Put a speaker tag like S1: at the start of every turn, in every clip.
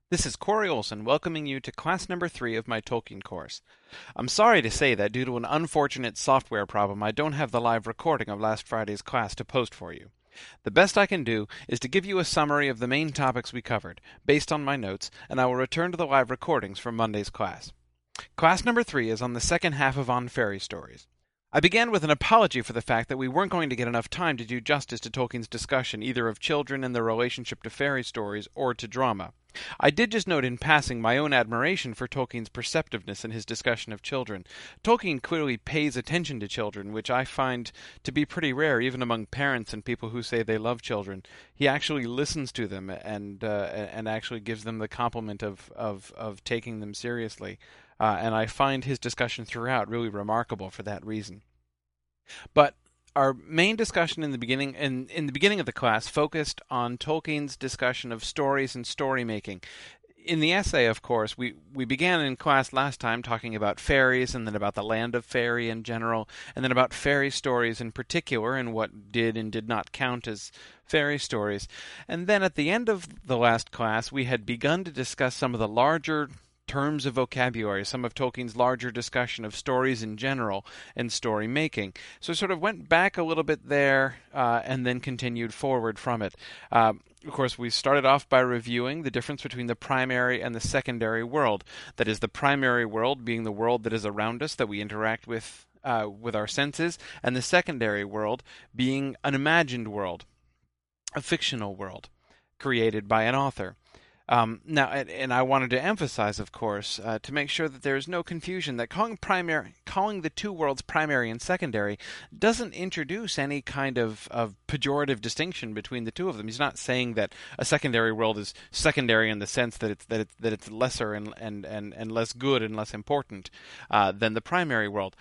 S1: This is Corey Olson welcoming you to class number 3 of my Tolkien course. I'm sorry to say that due to an unfortunate software problem, I don't have the live recording of last Friday's class to post for you. The best I can do is to give you a summary of the main topics we covered, based on my notes, and I will return to the live recordings from Monday's class. Class number 3 is on the second half of On Fairy Stories. I began with an apology for the fact that we weren't going to get enough time to do justice to Tolkien's discussion either of children and their relationship to fairy stories or to drama. I did just note in passing my own admiration for Tolkien's perceptiveness in his discussion of children. Tolkien clearly pays attention to children, which I find to be pretty rare even among parents and people who say they love children. He actually listens to them and actually gives them the compliment of taking them seriously. And I find his discussion throughout really remarkable for that reason. But our main discussion in the beginning of the class focused on Tolkien's discussion of stories and story making. In the essay, of course, we began in class last time talking about fairies and then about the land of fairy in general, and then about fairy stories in particular and what did and did not count as fairy stories. And then at the end of the last class, we had begun to discuss some of the larger terms of vocabulary, some of Tolkien's larger discussion of stories in general and story making. So I sort of went back a little bit there and then continued forward from it. Of course, we started off by reviewing the difference between the primary and the secondary world. That is, the primary world being the world that is around us, that we interact with our senses, and the secondary world being an imagined world, a fictional world created by an author. Now, and I wanted to emphasize, of course, to make sure that there is no confusion, that calling the two worlds primary and secondary doesn't introduce any kind of pejorative distinction between the two of them. He's not saying that a secondary world is secondary in the sense that it's lesser and less good and less important than the primary world.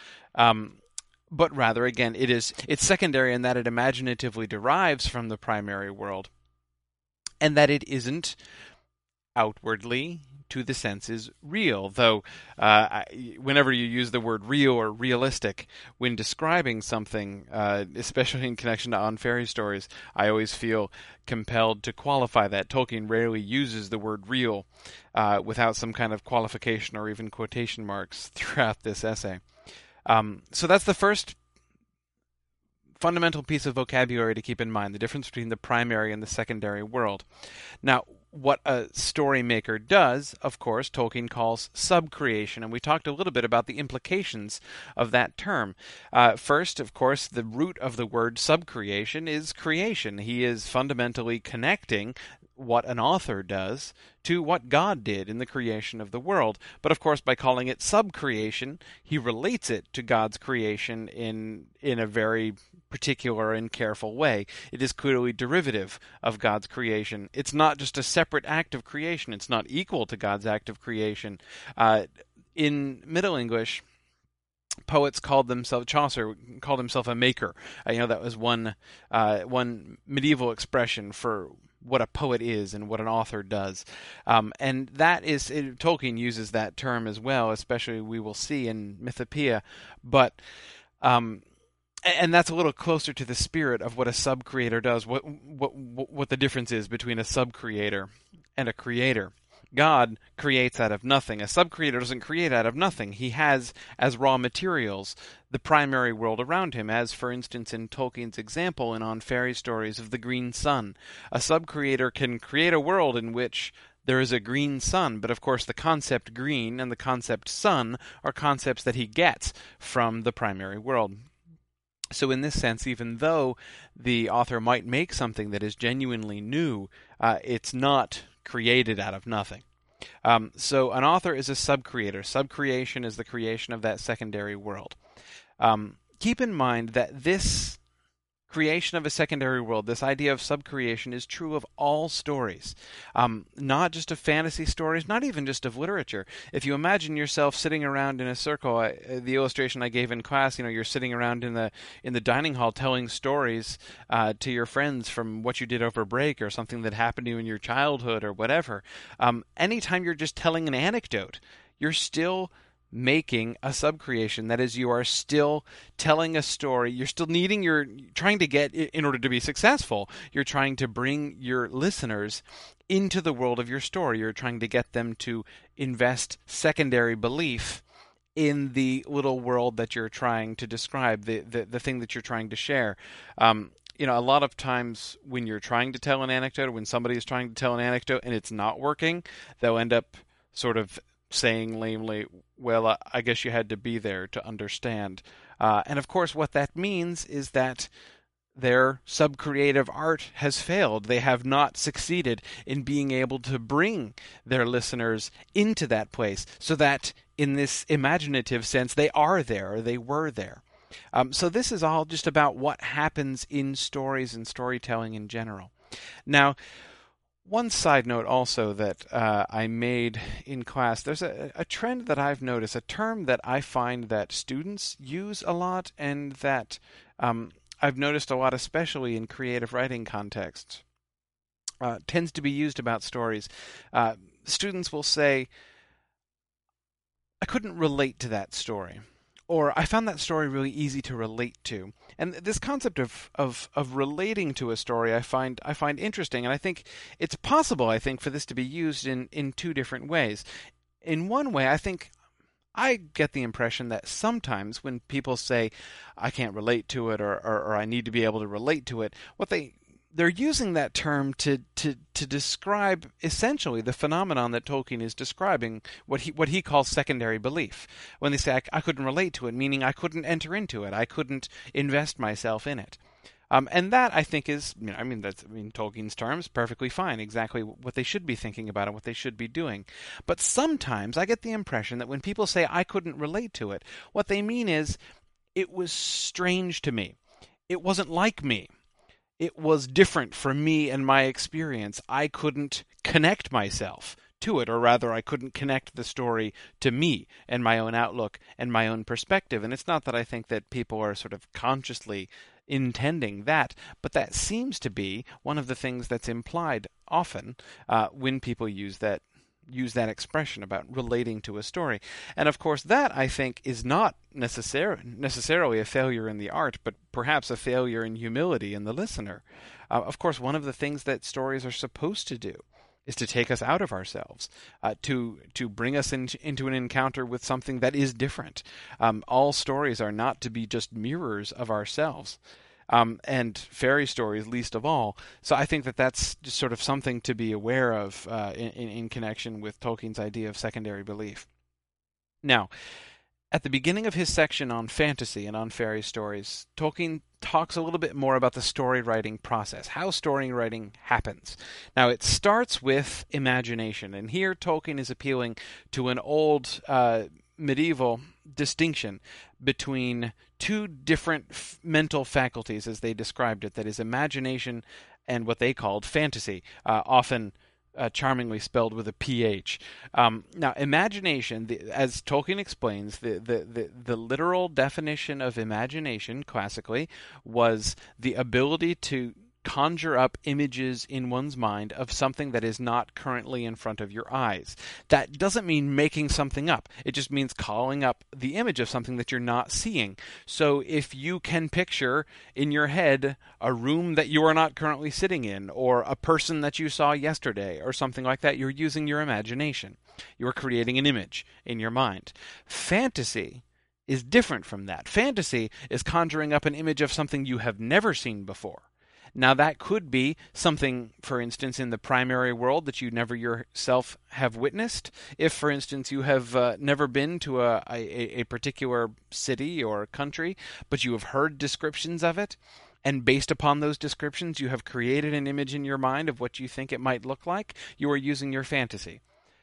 S1: But rather, again, it's secondary in that it imaginatively derives from the primary world, and that it isn't outwardly to the senses real, though whenever you use the word real or realistic when describing something, especially in connection to On Fairy Stories, I always feel compelled to qualify that. Tolkien rarely uses the word real without some kind of qualification or even quotation marks throughout this essay. So that's the first fundamental piece of vocabulary to keep in mind, the difference between the primary and the secondary world. Now, what a story maker does, of course, Tolkien calls subcreation, and we talked a little bit about the implications of that term. First, of course, the root of the word subcreation is creation. He is fundamentally connecting what an author does to what God did in the creation of the world. But of course, by calling it subcreation, he relates it to God's creation in a very particular and careful way. It is clearly derivative of God's creation. It's not just a separate act of creation. It's not equal to God's act of creation. In Middle English, poets called themselves, Chaucer called himself a maker. That was one medieval expression for what a poet is and what an author does. And that is, Tolkien uses that term as well, especially we will see in Mythopoeia. But and that's a little closer to the spirit of what a sub-creator does, what the difference is between a sub-creator and a creator. God creates out of nothing. A sub-creator doesn't create out of nothing. He has as raw materials the primary world around him, as, for instance, in Tolkien's example in On Fairy Stories of the Green Sun. A sub-creator can create a world in which there is a green sun, but of course the concept green and the concept sun are concepts that he gets from the primary world. So in this sense, even though the author might make something that is genuinely new, it's not created out of nothing. So an author is a sub-creator. Sub-creation is the creation of that secondary world. Keep in mind that this creation of a secondary world, this idea of subcreation, is true of all stories, not just of fantasy stories, not even just of literature. If you imagine yourself sitting around in a circle, the illustration I gave in class, you're sitting around in the dining hall telling stories to your friends from what you did over break or something that happened to you in your childhood or whatever. Anytime you're just telling an anecdote, you're still making a subcreation. That is, you are still telling a story. You're still trying to get, in order to be successful, you're trying to bring your listeners into the world of your story. You're trying to get them to invest secondary belief in the little world that you're trying to describe, the thing that you're trying to share. A lot of times when you're trying to tell an anecdote, or when somebody is trying to tell an anecdote and it's not working, they'll end up sort of saying lamely, well, I guess you had to be there to understand. And of course, what that means is that their subcreative art has failed. They have not succeeded in being able to bring their listeners into that place so that in this imaginative sense they are there, or they were there. So this is all just about what happens in stories and storytelling in general. Now, one side note also that I made in class, there's a trend that I've noticed, a term that I find that students use a lot, and that I've noticed a lot, especially in creative writing contexts, tends to be used about stories. Students will say, I couldn't relate to that story, or I found that story really easy to relate to. And this concept of relating to a story I find interesting, and I think it's possible, for this to be used in two different ways. In one way, I get the impression that sometimes when people say, I can't relate to it, or I need to be able to relate to it, they're using that term to describe essentially the phenomenon that Tolkien is describing, what he calls secondary belief. When they say, I couldn't relate to it, meaning I couldn't enter into it, I couldn't invest myself in it. And that, I think, is, that's Tolkien's terms, perfectly fine, exactly what they should be thinking about and what they should be doing. But sometimes I get the impression that when people say, I couldn't relate to it, what they mean is, it was strange to me. It wasn't like me. It was different from me and my experience. I couldn't connect myself to it, or rather, I couldn't connect the story to me and my own outlook and my own perspective. And it's not that I think that people are sort of consciously intending that, but that seems to be one of the things that's implied often when people use that expression about relating to a story. And of course, that, I think, is not necessarily a failure in the art, but perhaps a failure in humility in the listener. Of course, one of the things that stories are supposed to do is to take us out of ourselves, to bring us into an encounter with something that is different. All stories are not to be just mirrors of ourselves. And fairy stories least of all. So I think that that's just sort of something to be aware of in connection with Tolkien's idea of secondary belief. Now, at the beginning of his section on fantasy and on fairy stories, Tolkien talks a little bit more about the story writing process, how story writing happens. Now, it starts with imagination, and here Tolkien is appealing to an old medieval distinction between two different mental faculties, as they described it, that is, imagination and what they called fantasy, often charmingly spelled with a PH. Now, imagination, as Tolkien explains, the literal definition of imagination, classically, was the ability to conjure up images in one's mind of something that is not currently in front of your eyes. That doesn't mean making something up. It just means calling up the image of something that you're not seeing. So if you can picture in your head a room that you are not currently sitting in, or a person that you saw yesterday, or something like that, you're using your imagination. You're creating an image in your mind. Fantasy is different from that. Fantasy is conjuring up an image of something you have never seen before. Now, that could be something, for instance, in the primary world that you never yourself have witnessed. If, for instance, you have never been to a particular city or country, but you have heard descriptions of it, and based upon those descriptions, you have created an image in your mind of what you think it might look like, you are using your fantasy.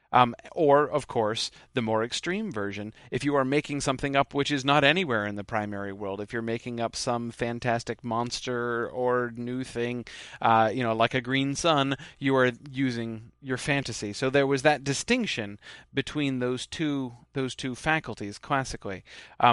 S1: Or, of course, the more extreme version, if you are making something up which is not anywhere in the primary world, if you're making up some fantastic monster or new thing, like a green sun, you are using your fantasy. So there was that distinction between those two faculties classically.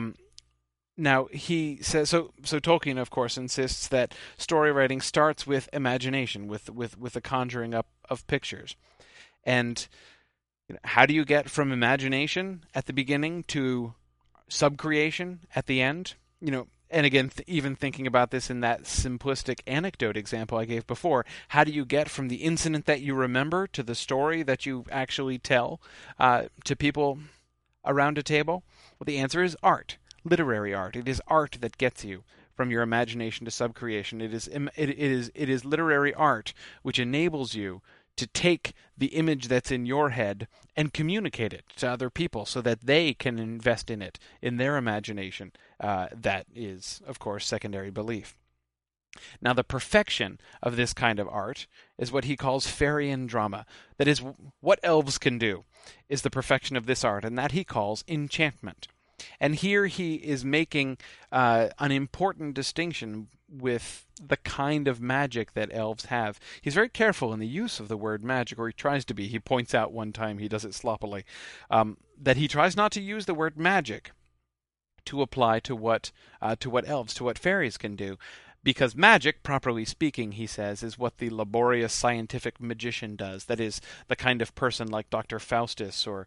S1: Now, he says, so Tolkien, of course, insists that story writing starts with imagination, with the conjuring up of pictures. And how do you get from imagination at the beginning to subcreation at the end? and again, even thinking about this in that simplistic anecdote example I gave before, how do you get from the incident that you remember to the story that you actually tell to people around a table? Well, the answer is art, literary art. It is art that gets you from your imagination to subcreation. It is literary art which enables you to take the image that's in your head and communicate it to other people so that they can invest in it in their imagination. That is, of course, secondary belief. Now, the perfection of this kind of art is what he calls Fairy-an drama. That is, what elves can do is the perfection of this art, and that he calls enchantment. And here he is making an important distinction with the kind of magic that elves have. He's very careful in the use of the word magic, or he tries to be. He points out one time, he does it sloppily, that he tries not to use the word magic to apply to what elves, to what fairies can do. Because magic, properly speaking, he says, is what the laborious scientific magician does. That is, the kind of person like Dr. Faustus or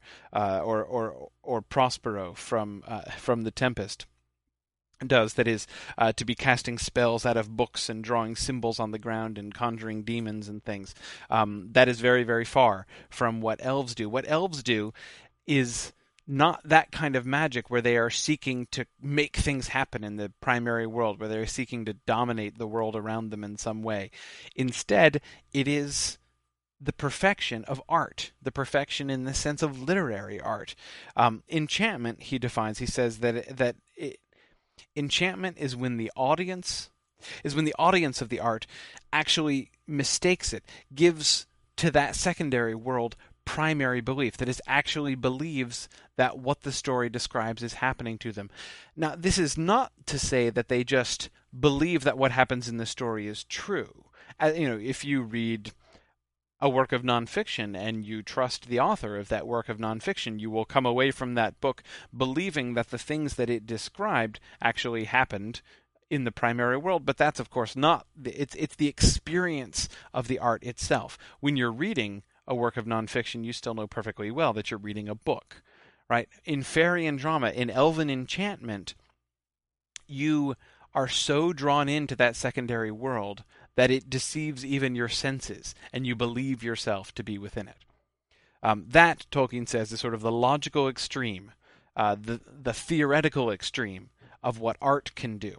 S1: Prospero from The Tempest does. That is, to be casting spells out of books and drawing symbols on the ground and conjuring demons and things. That is very, very far from what elves do. What elves do is not that kind of magic where they are seeking to make things happen in the primary world, where they're seeking to dominate the world around them in some way. Instead, it is the perfection of art, the perfection in the sense of literary art. Enchantment, he defines, he says that enchantment is when the audience of the art actually mistakes it, gives to that secondary world primary belief, that is, actually believes that what the story describes is happening to them. Now, this is not to say that they just believe that what happens in the story is true. If you read a work of nonfiction and you trust the author of that work of nonfiction, you will come away from that book believing that the things that it described actually happened in the primary world. But that's, of course, not. It's the experience of the art itself. When you're reading a work of nonfiction, you still know perfectly well that you're reading a book, right? In Fairy-an drama, in Elven enchantment, you are so drawn into that secondary world that it deceives even your senses, and you believe yourself to be within it. That, Tolkien says, is sort of the logical extreme, the theoretical extreme of what art can do.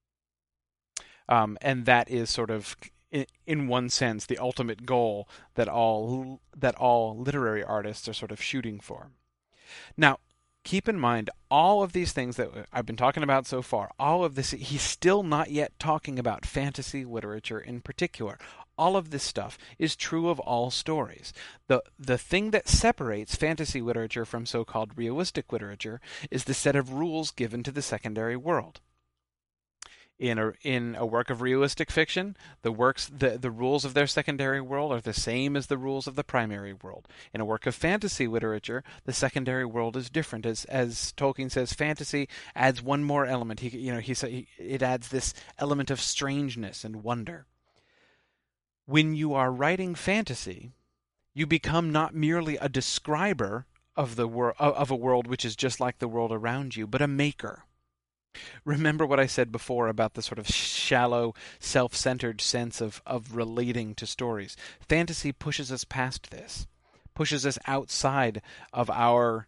S1: And that is sort of, in one sense, the ultimate goal that all literary artists are sort of shooting for. Now, keep in mind, all of these things that I've been talking about so far, all of this, he's still not yet talking about fantasy literature in particular. All of this stuff is true of all stories. The thing that separates fantasy literature from so-called realistic literature is the set of rules given to the secondary world. In a work of realistic fiction, the rules of their secondary world are the same as the rules of the primary world. In a work of fantasy literature, the secondary world is different. As Tolkien says, fantasy adds one more element. It adds this element of strangeness and wonder. When you are writing fantasy, you become not merely a describer of a world which is just like the world around you, but a maker. Remember what I said before about the sort of shallow, self-centered sense of relating to stories. Fantasy pushes us past this, pushes us outside of our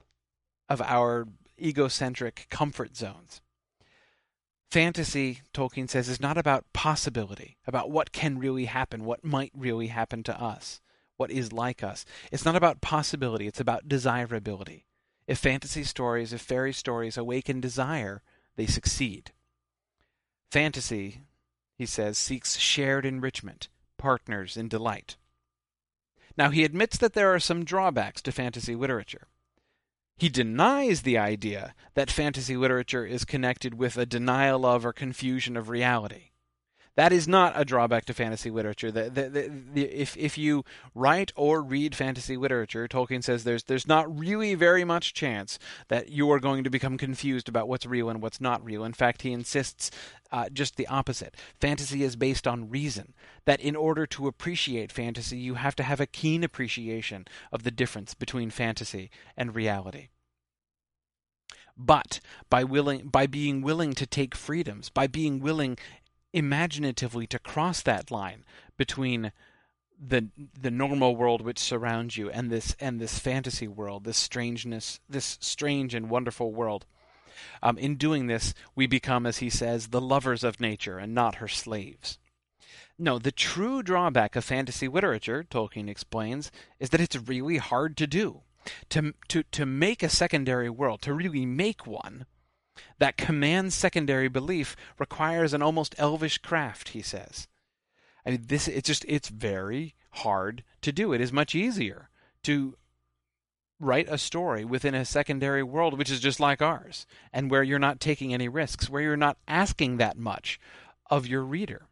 S1: egocentric comfort zones. Fantasy, Tolkien says, is not about possibility, about what can really happen, what might really happen to us, what is like us. It's not about possibility, it's about desirability. If fantasy stories, if fairy stories awaken desire, they succeed. Fantasy, he says, seeks shared enrichment, partners in delight. Now, he admits that there are some drawbacks to fantasy literature. He denies the idea that fantasy literature is connected with a denial of or confusion of reality. That is not a drawback to fantasy literature. If you write or read fantasy literature, Tolkien says there's not really very much chance that you are going to become confused about what's real and what's not real. In fact, he insists just the opposite. Fantasy is based on reason, that in order to appreciate fantasy, you have to have a keen appreciation of the difference between fantasy and reality. But by being willing to take freedoms, by being willing imaginatively to cross that line between the normal world which surrounds you and this fantasy world, this strangeness, this strange and wonderful world. In doing this, we become, as he says, the lovers of nature and not her slaves. No, the true drawback of fantasy literature, Tolkien explains, is that it's really hard to do. To make a secondary world, to really make one that commands secondary belief, requires an almost elvish craft, he says. I mean, it's very hard to do. It is much easier to write a story within a secondary world which is just like ours, and where you're not taking any risks, where you're not asking that much of your reader.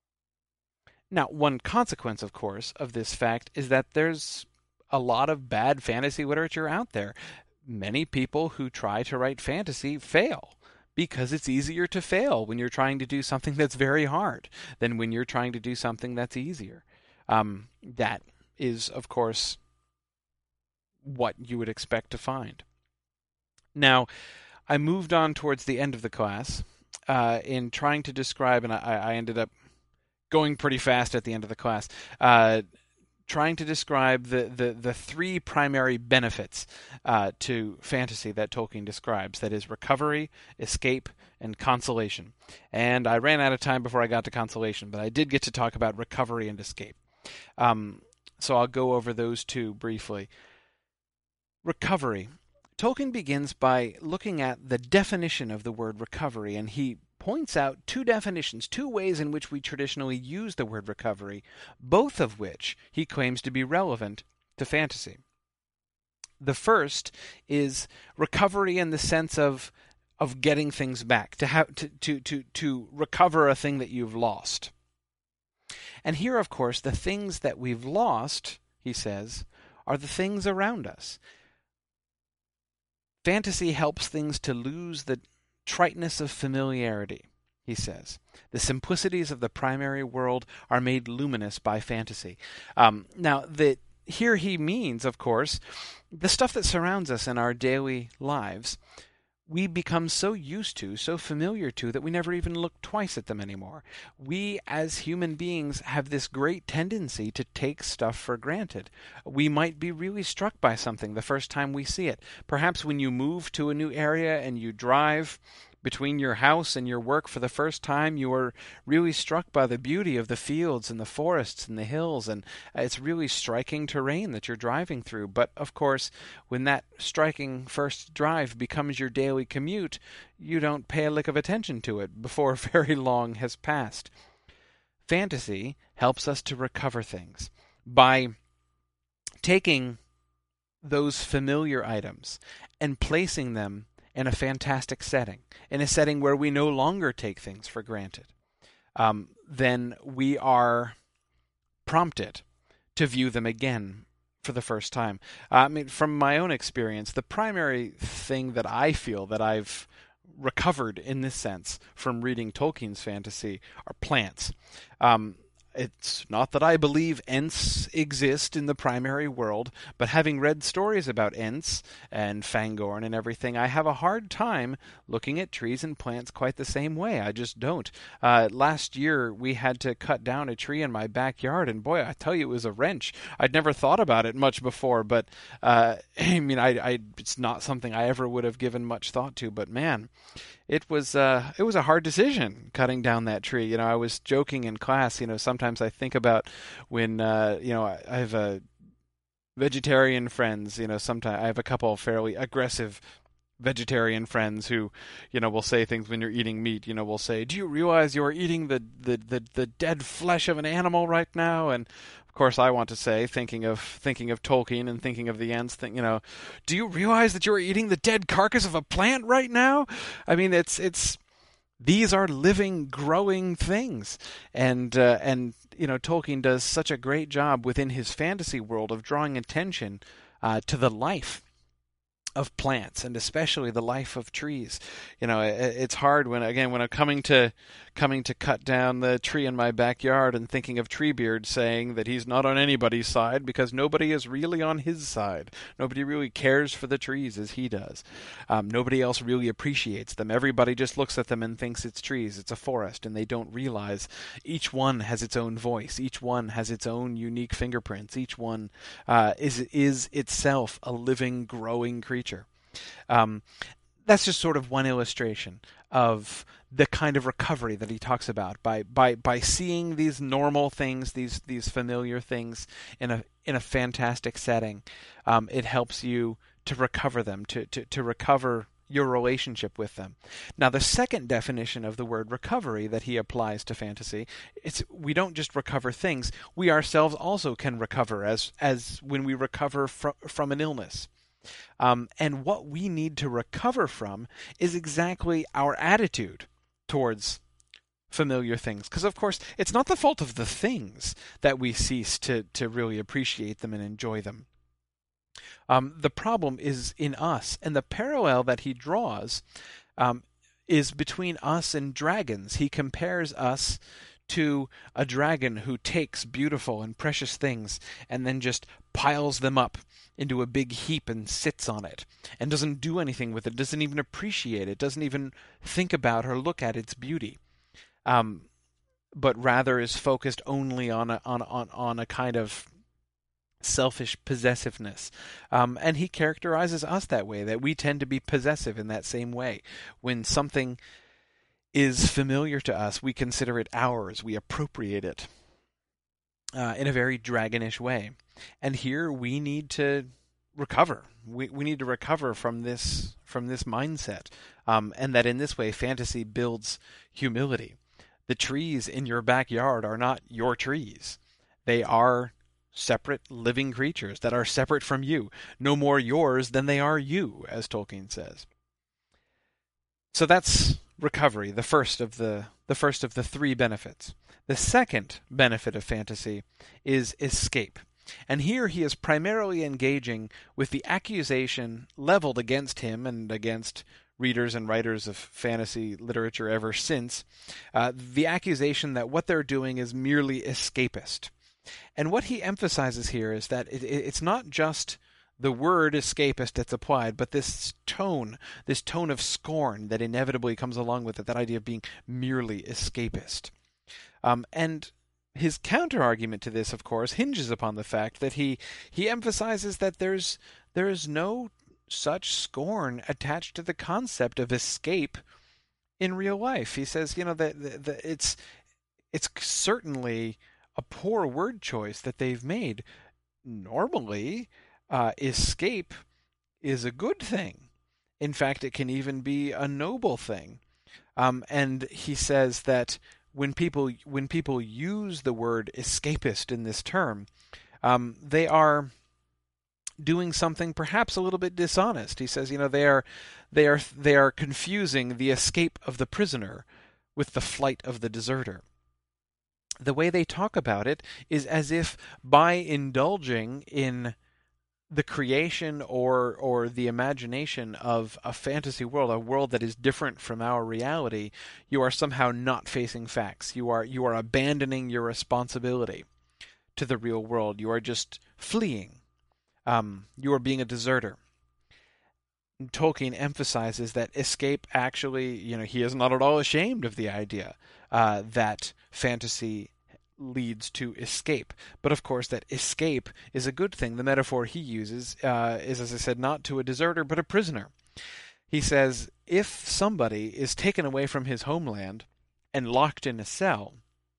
S1: Now, one consequence, of course, of this fact is that there's a lot of bad fantasy literature out there. Many people who try to write fantasy fail, because it's easier to fail when you're trying to do something that's very hard than when you're trying to do something that's easier. That is, of course, what you would expect to find. Now, I moved on towards the end of the class in trying to describe, and I ended up going pretty fast at the end of the class, trying to describe the three primary benefits to fantasy that Tolkien describes. That is recovery, escape, and consolation. And I ran out of time before I got to consolation, but I did get to talk about recovery and escape. So I'll go over those two briefly. Recovery. Tolkien begins by looking at the definition of the word recovery, and he points out two definitions, two ways in which we traditionally use the word recovery, both of which he claims to be relevant to fantasy. The first is recovery in the sense of getting things back, to recover a thing that you've lost. And here, of course, the things that we've lost, he says, are the things around us. Fantasy helps things to lose the triteness of familiarity, he says. The simplicities of the primary world are made luminous by fantasy. Here he means, of course, the stuff that surrounds us in our daily lives. We become so used to, so familiar to, that we never even look twice at them anymore. We, as human beings, have this great tendency to take stuff for granted. We might be really struck by something the first time we see it. Perhaps when you move to a new area and you drive between your house and your work for the first time, you are really struck by the beauty of the fields and the forests and the hills, and it's really striking terrain that you're driving through. But, of course, when that striking first drive becomes your daily commute, you don't pay a lick of attention to it before very long has passed. Fantasy helps us to recover things by taking those familiar items and placing them in a fantastic setting, in a setting where we no longer take things for granted. Then we are prompted to view them again for the first time. From my own experience, the primary thing that I feel that I've recovered in this sense from reading Tolkien's fantasy are plants. It's not that I believe Ents exist in the primary world, but having read stories about Ents and Fangorn and everything, I have a hard time looking at trees and plants quite the same way. I just don't. Last year, we had to cut down a tree in my backyard, and boy, I tell you, it was a wrench. I'd never thought about it much before, but it's not something I ever would have given much thought to, but man, it was a hard decision cutting down that tree. I was joking in class. Sometimes I think about when I have vegetarian friends. Sometimes I have a couple of fairly aggressive vegetarian friends who, will say things when you're eating meat. Will say, "Do you realize you are eating the dead flesh of an animal right now?" And of course, I want to say, thinking of Tolkien and thinking of the Ents, do you realize that you are eating the dead carcass of a plant right now? I mean, it's these are living, growing things, and Tolkien does such a great job within his fantasy world of drawing attention to the life of plants, and especially the life of trees. It's hard when I'm coming to cut down the tree in my backyard and thinking of Treebeard saying that he's not on anybody's side because nobody is really on his side. Nobody really cares for the trees as he does. Nobody else really appreciates them. Everybody just looks at them and thinks it's trees, it's a forest, and they don't realize each one has its own voice. Each one has its own unique fingerprints. Each one is itself a living, growing creature. That's just sort of one illustration of the kind of recovery that he talks about by seeing these normal things, these familiar things in a fantastic setting. It helps you to recover them, to recover your relationship with them. Now, the second definition of the word recovery that he applies to fantasy, we don't just recover things, we ourselves also can recover as when we recover from an illness. And what we need to recover from is exactly our attitude towards familiar things. Because, of course, it's not the fault of the things that we cease to really appreciate them and enjoy them. The problem is in us. And the parallel that he draws is between us and dragons. He compares us to a dragon who takes beautiful and precious things and then just piles them up into a big heap and sits on it and doesn't do anything with it, doesn't even appreciate it, doesn't even think about or look at its beauty, but rather is focused only on a kind of selfish possessiveness. And he characterizes us that way, that we tend to be possessive in that same way. When something is familiar to us, we consider it ours, we appropriate it in a very dragonish way. And here we need to recover. We need to recover from this mindset, and that in this way fantasy builds humility. The trees in your backyard are not your trees. They are separate living creatures that are separate from you, no more yours than they are you, as Tolkien says. So that's recovery, the first of the three benefits. The second benefit of fantasy is escape. And here he is primarily engaging with the accusation leveled against him and against readers and writers of fantasy literature ever since, the accusation that what they're doing is merely escapist. And what he emphasizes here is that it's not just the word escapist that's applied, but this tone of scorn that inevitably comes along with it, that idea of being merely escapist. And his counter-argument to this, of course, hinges upon the fact that he emphasizes that there is no such scorn attached to the concept of escape in real life. He says, that it's certainly a poor word choice that they've made. Normally, escape is a good thing. In fact, it can even be a noble thing. And he says that when people use the word escapist in this term, they are doing something perhaps a little bit dishonest. He says, they are confusing the escape of the prisoner with the flight of the deserter. The way they talk about it is as if by indulging in the creation or the imagination of a fantasy world, a world that is different from our reality, you are somehow not facing facts. You are abandoning your responsibility to the real world. You are just fleeing. You are being a deserter. Tolkien emphasizes that escape actually, he is not at all ashamed of the idea that fantasy leads to escape. But of course that escape is a good thing. The metaphor he uses is, as I said, not to a deserter, but a prisoner. He says, if somebody is taken away from his homeland and locked in a cell,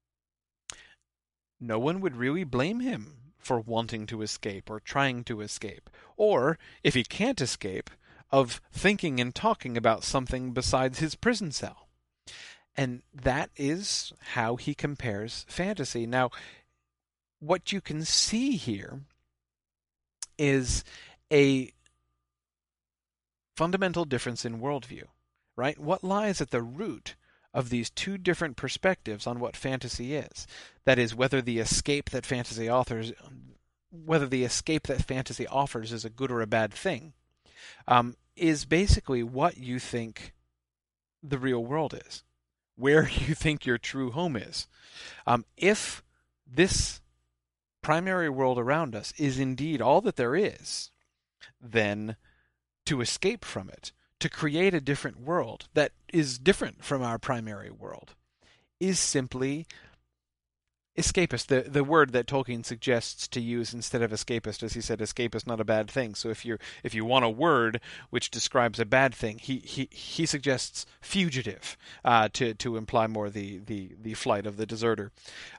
S1: no one would really blame him for wanting to escape or trying to escape. Or, if he can't escape, of thinking and talking about something besides his prison cell. And that is how he compares fantasy. Now, what you can see here is a fundamental difference in worldview, right? What lies at the root of these two different perspectives on what fantasy is? That is, whether the escape that fantasy offers is a good or a bad thing. is basically what you think the real world is, where you think your true home is. If this primary world around us is indeed all that there is, then to escape from it, to create a different world that is different from our primary world, is simply escapist. The word that Tolkien suggests to use instead of escapist, as he said, escapist not a bad thing. So if you want a word which describes a bad thing, he suggests fugitive, to imply more the flight of the deserter.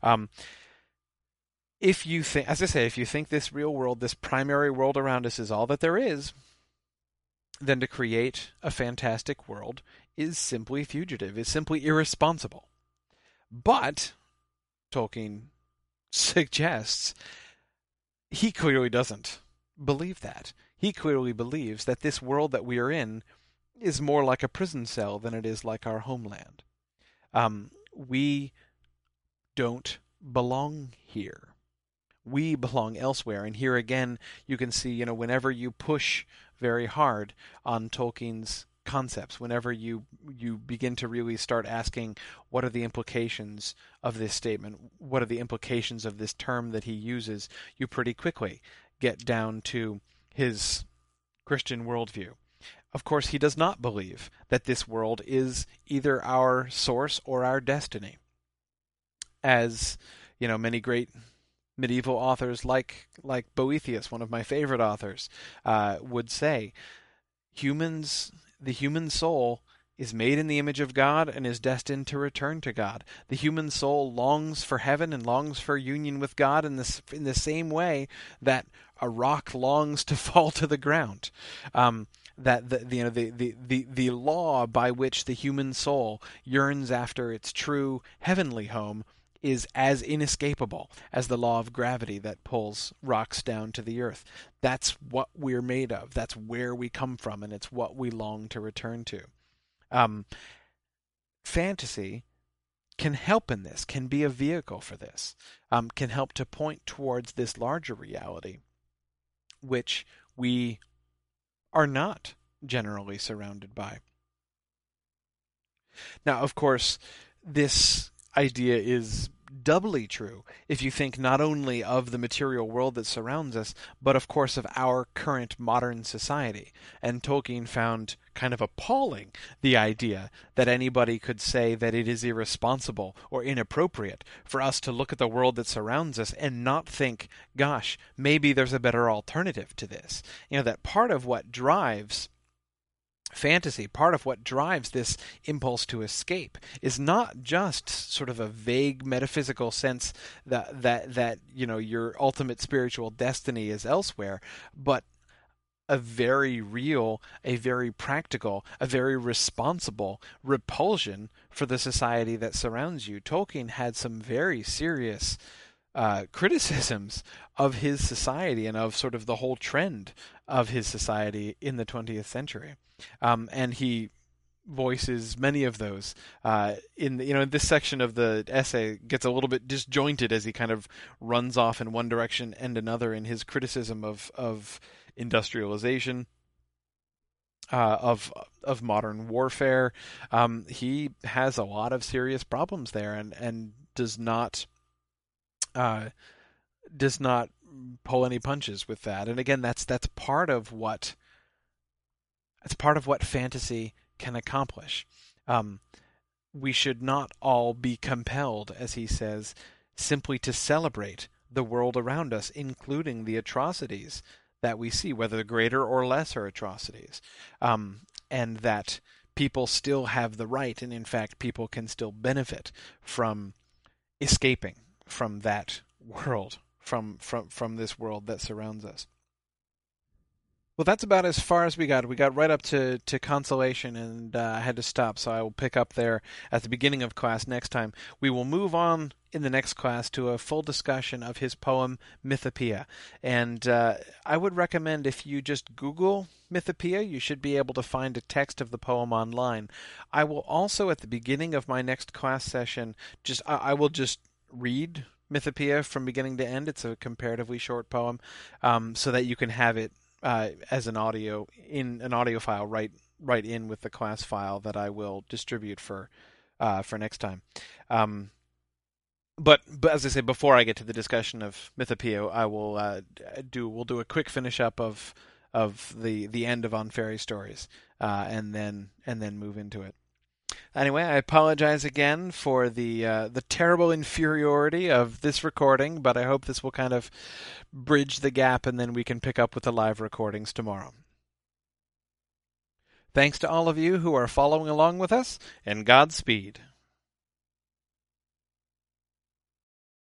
S1: If you think, as I say, if you think this real world, this primary world around us is all that there is, then to create a fantastic world is simply fugitive, is simply irresponsible. But Tolkien suggests he clearly doesn't believe that. He clearly believes that this world that we are in is more like a prison cell than it is like our homeland. We don't belong here. We belong elsewhere. And here again, you can see, whenever you push very hard on Tolkien's concepts, whenever you begin to really start asking what are the implications of this statement, what are the implications of this term that he uses, you pretty quickly get down to his Christian worldview. Of course, he does not believe that this world is either our source or our destiny. As many great medieval authors like Boethius, one of my favorite authors, would say, the human soul is made in the image of God and is destined to return to God. The human soul longs for heaven and longs for union with God in the same way that a rock longs to fall to the ground. That the law by which the human soul yearns after its true heavenly home is as inescapable as the law of gravity that pulls rocks down to the earth. That's what we're made of. That's where we come from, and it's what we long to return to. Fantasy can help in this, can be a vehicle for this, can help to point towards this larger reality, which we are not generally surrounded by. Now, of course, this idea is doubly true if you think not only of the material world that surrounds us, but of course of our current modern society. And Tolkien found kind of appalling the idea that anybody could say that it is irresponsible or inappropriate for us to look at the world that surrounds us and not think, gosh, maybe there's a better alternative to this. That part of what drives fantasy, part of what drives this impulse to escape, is not just sort of a vague metaphysical sense that your ultimate spiritual destiny is elsewhere, but a very real, a very practical, a very responsible repulsion for the society that surrounds you. Tolkien had some very serious criticisms of his society and of sort of the whole trend of his society in the 20th century. And he voices many of those in this section of the essay gets a little bit disjointed as he kind of runs off in one direction and another in his criticism of industrialization, of modern warfare. He has a lot of serious problems there, and does not pull any punches with that. And again, that's part of what fantasy can accomplish. We should not all be compelled, as he says, simply to celebrate the world around us, including the atrocities that we see, whether greater or lesser atrocities, and that people still have the right, and in fact people can still benefit from escaping from that world, from this world that surrounds us. Well, that's about as far as we got. We got right up to consolation, and I had to stop, so I will pick up there at the beginning of class next time. We will move on in the next class to a full discussion of his poem Mythopoeia. And I would recommend, if you just Google Mythopoeia, you should be able to find a text of the poem online. I will also, at the beginning of my next class session, I will just read Mythopoeia from beginning to end. It's a comparatively short poem, so that you can have it as an audio file right in with the class file that I will distribute for next time. But as I say, before I get to the discussion of Mythopoeia, I will we'll do a quick finish up of the end of On Fairy Stories, and then move into it. Anyway, I apologize again for the terrible inferiority of this recording, but I hope this will kind of bridge the gap, and then we can pick up with the live recordings tomorrow. Thanks to all of you who are following along with us, and Godspeed.